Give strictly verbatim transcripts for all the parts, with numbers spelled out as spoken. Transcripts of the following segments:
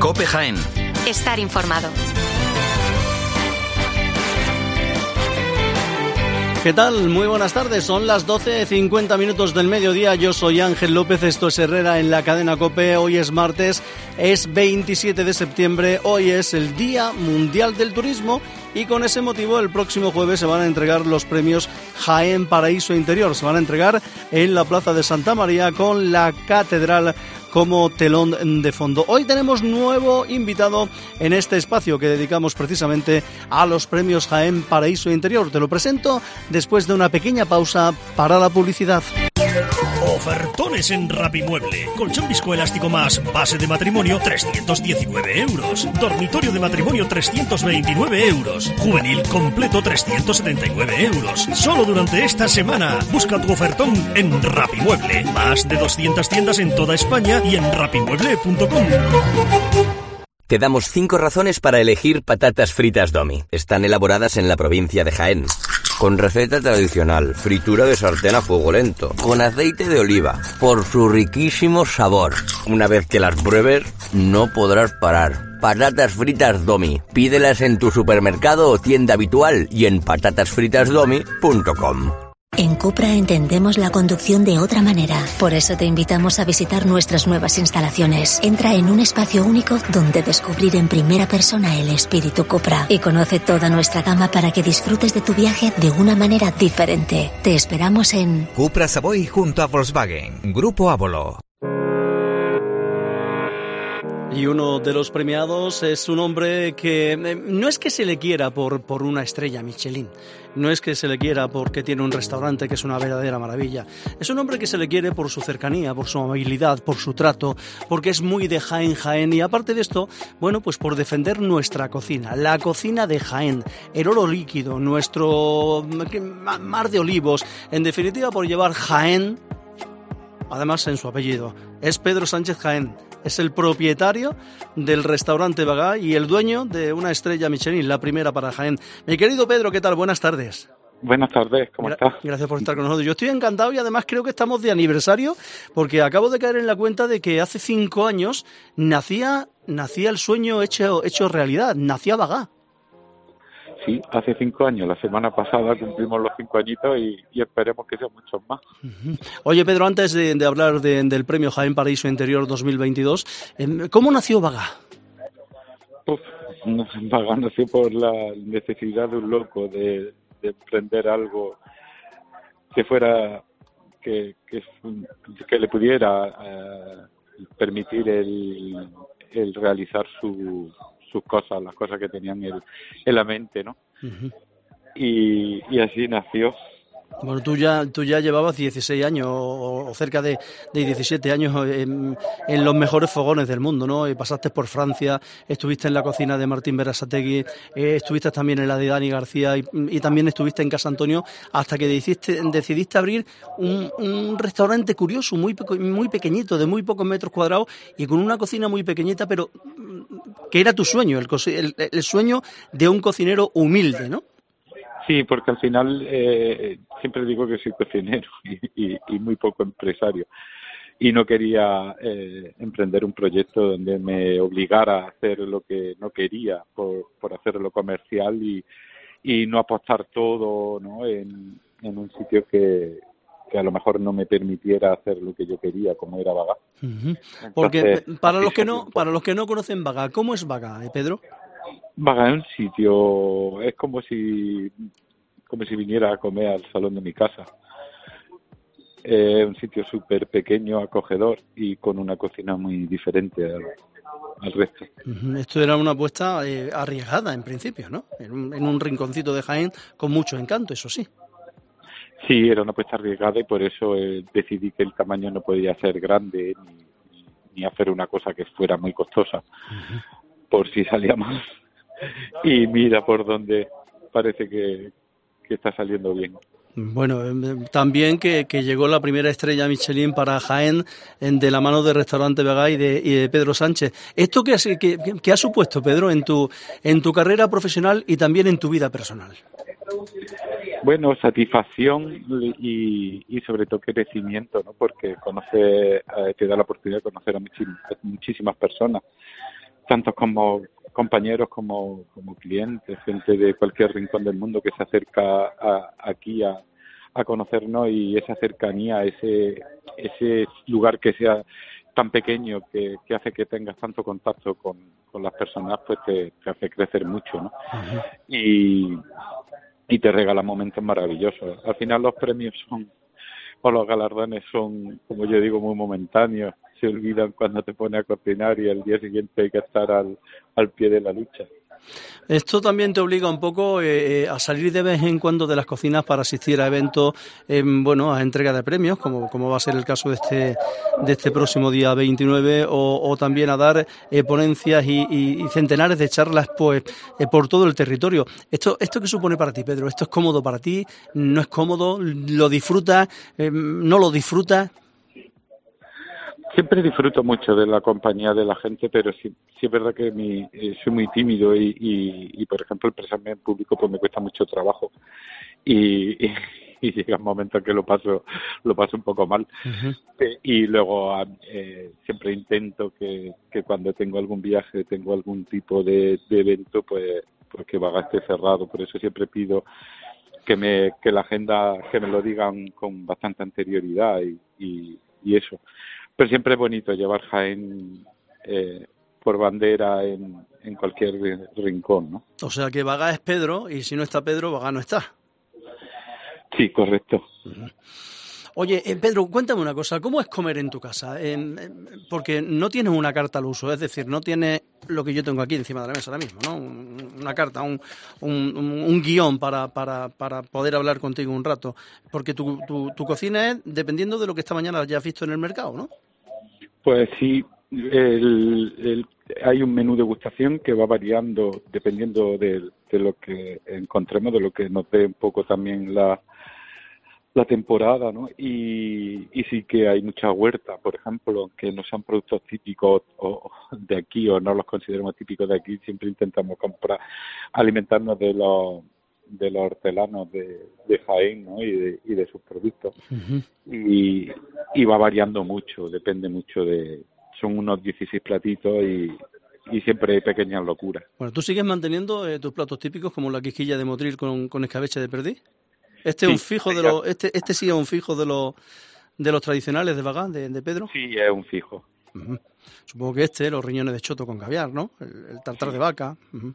COPE Jaén. Estar informado. ¿Qué tal? Muy buenas tardes, son las doce cincuenta minutos del mediodía, yo soy Ángel López, esto es Herrera en la cadena COPE, hoy es martes, es veintisiete de septiembre, hoy es el Día Mundial del Turismo y con ese motivo el próximo jueves se van a entregar los premios Jaén Paraíso Interior, se van a entregar en la Plaza de Santa María con la Catedral como telón de fondo. Hoy tenemos nuevo invitado en este espacio que dedicamos precisamente a los premios Jaén Paraíso Interior. Te lo presento después de una pequeña pausa para la publicidad. Ofertones en Rapimueble. Colchón viscoelástico más base de matrimonio trescientos diecinueve euros. Dormitorio de matrimonio trescientos veintinueve euros. Juvenil completo trescientos setenta y nueve euros. Solo durante esta semana. Busca tu ofertón en Rapimueble. Más de doscientas tiendas en toda España y en rapimueble punto com. Te damos cinco razones para elegir patatas fritas Domi. Están elaboradas en la provincia de Jaén, con receta tradicional, fritura de sartén a fuego lento, con aceite de oliva, por su riquísimo sabor. Una vez que las pruebes, no podrás parar. Patatas fritas Domi. Pídelas en tu supermercado o tienda habitual y en patatas fritas domi punto com. En Cupra entendemos la conducción de otra manera. Por eso te invitamos a visitar nuestras nuevas instalaciones. Entra en un espacio único donde descubrir en primera persona el espíritu Cupra y conoce toda nuestra gama para que disfrutes de tu viaje de una manera diferente. Te esperamos en Cupra Savoy junto a Volkswagen, Grupo Ávolo. Y uno de los premiados es un hombre que eh, no es que se le quiera por, por una estrella Michelin, no es que se le quiera porque tiene un restaurante que es una verdadera maravilla, es un hombre que se le quiere por su cercanía, por su amabilidad, por su trato, porque es muy de Jaén, Jaén y aparte de esto, bueno, pues por defender nuestra cocina, la cocina de Jaén, el oro líquido, nuestro mar de olivos, en definitiva por llevar Jaén, además en su apellido, es Pedro Sánchez Jaén. Es el propietario del restaurante Bagá y el dueño de una estrella Michelin, la primera para Jaén. Mi querido Pedro, ¿qué tal? Buenas tardes. Buenas tardes, ¿cómo Gra- estás? Gracias por estar con nosotros. Yo estoy encantado y además creo que estamos de aniversario porque acabo de caer en la cuenta de que hace cinco años nacía, nacía el sueño hecho, hecho realidad, nacía Bagá. Sí, hace cinco años, la semana pasada cumplimos los cinco añitos y, y esperemos que sean muchos más. Uh-huh. Oye, Pedro, antes de, de hablar de, del premio Jaén Paraíso Interior dos mil veintidós, ¿cómo nació Bagá? Uf, Bagá nació por la necesidad de un loco de, de emprender algo que fuera, que, que, que le pudiera uh, permitir el, el realizar su... sus cosas, las cosas que tenían en, en la mente, ¿no? Uh-huh. Y, y así nació. Bueno, tú ya tú ya llevabas dieciséis años o, o cerca de, de diecisiete años en, en los mejores fogones del mundo, ¿no? Y pasaste por Francia, estuviste en la cocina de Martín Berasategui, eh, estuviste también en la de Dani García y, y también estuviste en Casa Antonio hasta que decidiste, decidiste abrir un, un restaurante curioso, muy, muy pequeñito, de muy pocos metros cuadrados y con una cocina muy pequeñita, pero que era tu sueño, el, el, el sueño de un cocinero humilde, ¿no? Sí, porque al final eh, siempre digo que soy cocinero y, y, y muy poco empresario. Y no quería eh, emprender un proyecto donde me obligara a hacer lo que no quería por, por hacerlo comercial y, y no apostar todo, ¿no? en, en un sitio que, que a lo mejor no me permitiera hacer lo que yo quería, como era Bagá. Uh-huh. Porque Entonces, para los que no para los que no conocen Bagá, ¿cómo es Bagá, eh, Pedro? Bagá es un sitio, es como si como si viniera a comer al salón de mi casa. Es eh, un sitio súper pequeño, acogedor y con una cocina muy diferente al, al resto. Uh-huh. Esto era una apuesta eh, arriesgada en principio, ¿no? En un, en un rinconcito de Jaén con mucho encanto, eso sí. Sí, era una apuesta arriesgada y por eso eh, decidí que el tamaño no podía ser grande ni, ni hacer una cosa que fuera muy costosa, uh-huh. por si salía mal. Y mira por dónde parece que, que está saliendo bien. Bueno, también que, que llegó la primera estrella Michelin para Jaén en, de la mano de Restaurante Bagá y de, y de Pedro Sánchez. ¿Esto qué, qué, qué ha supuesto, Pedro, en tu, en tu carrera profesional y también en tu vida personal? Bueno, satisfacción y, y sobre todo crecimiento, ¿no? Porque conoce, te da la oportunidad de conocer a muchísimas, muchísimas personas. tanto como compañeros como, como clientes, gente de cualquier rincón del mundo que se acerca a, aquí a, a conocernos, y esa cercanía, ese ese lugar que sea tan pequeño que, que hace que tengas tanto contacto con, con las personas, pues te, te hace crecer mucho, ¿no? Uh-huh. Y, y te regala momentos maravillosos. Al final los premios son, o los galardones son, como yo digo, muy momentáneos. Se olvidan cuando te pones a cocinar y al día siguiente hay que estar al, al pie de la lucha. Esto también te obliga un poco eh, a salir de vez en cuando de las cocinas para asistir a eventos, eh, bueno, a entrega de premios, como, como va a ser el caso de este de este próximo día veintinueve, o, o también a dar eh, ponencias y, y, y centenares de charlas, pues, eh, por todo el territorio. ¿Esto esto qué supone para ti, Pedro? ¿Esto es cómodo para ti? ¿No es cómodo? ¿Lo disfrutas? Eh, ¿No lo disfrutas? Siempre disfruto mucho de la compañía de la gente, pero sí, sí es verdad que mi, eh, soy muy tímido y, y, y, por ejemplo, expresarme en público pues me cuesta mucho trabajo y, y, y llega un momento en que lo paso lo paso un poco mal. Uh-huh. eh, y luego eh, siempre intento que, que cuando tengo algún viaje, tengo algún tipo de, de evento, pues, pues que Vaga esté cerrado. Por eso siempre pido que me que la agenda, que me lo digan con bastante anterioridad y, y, y eso. Pero siempre es bonito llevar Jaén eh, por bandera en, en cualquier rincón, ¿no? O sea que Vaga es Pedro, y si no está Pedro, Vaga no está. Sí, correcto. Uh-huh. Oye, eh, Pedro, cuéntame una cosa, ¿cómo es comer en tu casa? Eh, eh, porque no tienes una carta al uso, es decir, no tienes lo que yo tengo aquí encima de la mesa ahora mismo, ¿no? Una carta, un, un, un, un guión para, para, para poder hablar contigo un rato, porque tu, tu, tu cocina es dependiendo de lo que esta mañana hayas visto en el mercado, ¿no? Pues sí, el, el, hay un menú de degustación que va variando dependiendo de, de lo que encontremos, de lo que nos dé un poco también la, la temporada, ¿no? Y, y sí que hay mucha huerta, por ejemplo, que no sean productos típicos o de aquí o no los consideremos típicos de aquí, siempre intentamos comprar, alimentarnos de los de los hortelanos de, de Jaén, ¿no? y, de, y de sus productos. Uh-huh. y, y va variando mucho, depende mucho de... Son unos dieciséis platitos y, y siempre hay pequeñas locuras. Bueno, ¿tú sigues manteniendo eh, tus platos típicos como la quisquilla de motril con, con escabeche de perdiz? Este sí, es un fijo de los... Este, este sí es un fijo de los de los tradicionales de Vaga, de, de Pedro. Sí, es un fijo. Uh-huh. Supongo que este, los riñones de choto con caviar, ¿no? El, el tartar sí. de vaca. Uh-huh.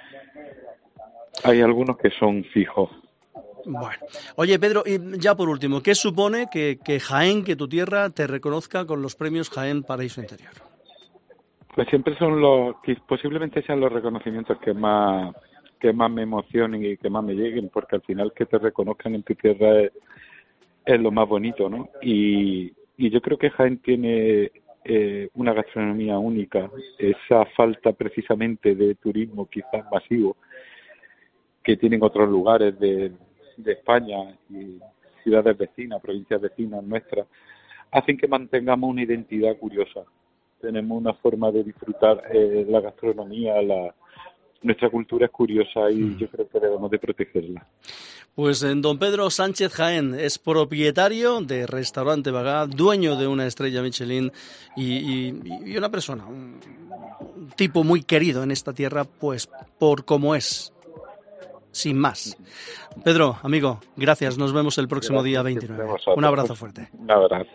Hay algunos que son fijos. Bueno. Oye, Pedro, y ya por último, ¿qué supone que, que Jaén, que tu tierra, te reconozca con los premios Jaén Paraíso Interior? Pues siempre son los... que posiblemente sean los reconocimientos que más que más me emocionen y que más me lleguen, porque al final que te reconozcan en tu tierra es, es lo más bonito, ¿no? Y, y yo creo que Jaén tiene eh, una gastronomía única, esa falta precisamente de turismo quizás masivo que tienen otros lugares de, de España y ciudades vecinas, provincias vecinas nuestras, hacen que mantengamos una identidad curiosa. Tenemos una forma de disfrutar eh, la gastronomía, la, nuestra cultura es curiosa y mm. yo creo que debemos de protegerla. Pues en don Pedro Sánchez Jaén es propietario de Restaurante Vaga, dueño de una estrella Michelin y, y, y una persona, un, un tipo muy querido en esta tierra, pues por cómo es. Sin más. Pedro, amigo, gracias. Nos vemos el próximo gracias, día veintinueve. Un abrazo fuerte. Un abrazo.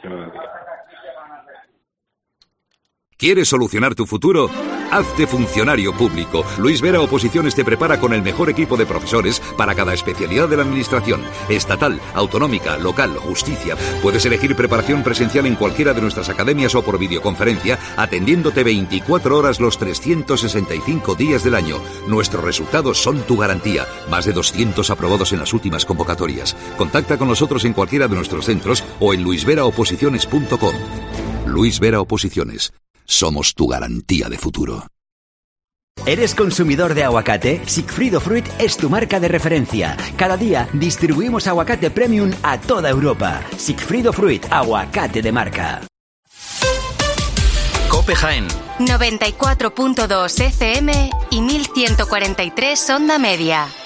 ¿Quieres solucionar tu futuro? Hazte funcionario público. Luis Vera Oposiciones te prepara con el mejor equipo de profesores para cada especialidad de la administración. Estatal, autonómica, local, justicia. Puedes elegir preparación presencial en cualquiera de nuestras academias o por videoconferencia, atendiéndote veinticuatro horas los trescientos sesenta y cinco días del año. Nuestros resultados son tu garantía. Más de doscientos aprobados en las últimas convocatorias. Contacta con nosotros en cualquiera de nuestros centros o en luis vera oposiciones punto com. Luis Vera Oposiciones. Somos tu garantía de futuro. ¿Eres consumidor de aguacate? Sigfrido Fruit es tu marca de referencia. Cada día distribuimos aguacate premium a toda Europa. Sigfrido Fruit, aguacate de marca. Cope Jaén. noventa y cuatro punto dos F M y mil ciento cuarenta y tres onda media.